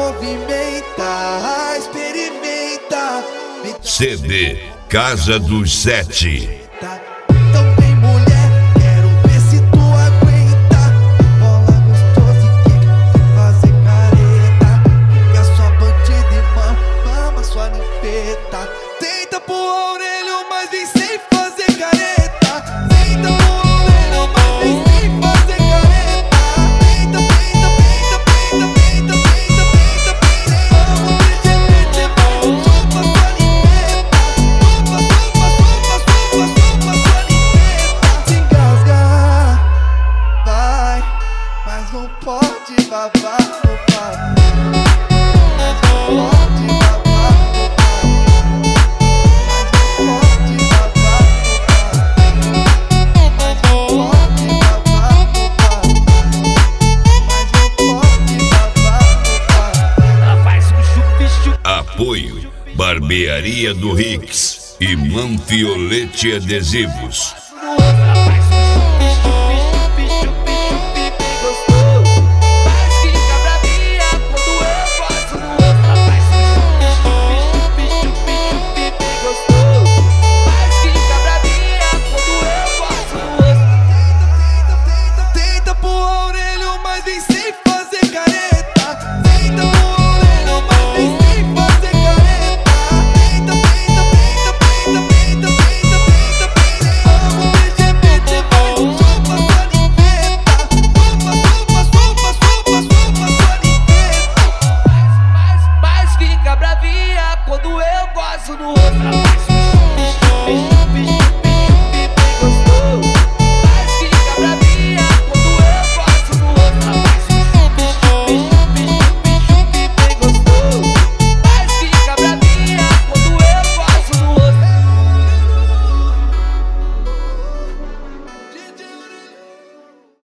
movimenta, experimenta. CD Casa dos Sete. Então vem mulher, quero ver se tu aguenta. Bola gostosa e quica, sem fazer careta. Fica sua bandida e mama sua ninfeta. Tenta pro orelho, mas vem sem fazer careta. Tenta pro orelho, mas vem sem fazer careta. Tenta, tenta, tenta, tenta, tenta, tenta, tenta, tenta. Vamos deixar chupa sua ninfeta. Chupa, chupa, chupa, chupa, chupa sua ninfeta. Se engasga, vai, mas não pode babar no papo. Mas não pode babar no papo. Mas não pode babar no papo. Mas não pode babar no papo. Mas não pode babar no papo. Ela faz um chup-chup. Apoio Barbearia do Rix e Manfiolete Adesivos. Ela faz um chup-chup-chup-chup-chup bem gostoso. Mas fica bravinha quando eu gosto no osso. Ela faz um chup-chup-chup-chup bem gostoso. Mas fica bravinha quando eu gosto no osso. Tenta, tenta pro orelho, mas vem sem fazer careta. Tenta pro orelho, mas vem sem fazer careta. Tenta, tenta, tenta, tenta, tenta, tenta, tenta, tenta. Vamos LGBT, vai, chupa sua ninfeta. Chupa, chupa, chupa, chupa, chupa sua ninfeta. Mas fica bravinha quando eu gosto no osso.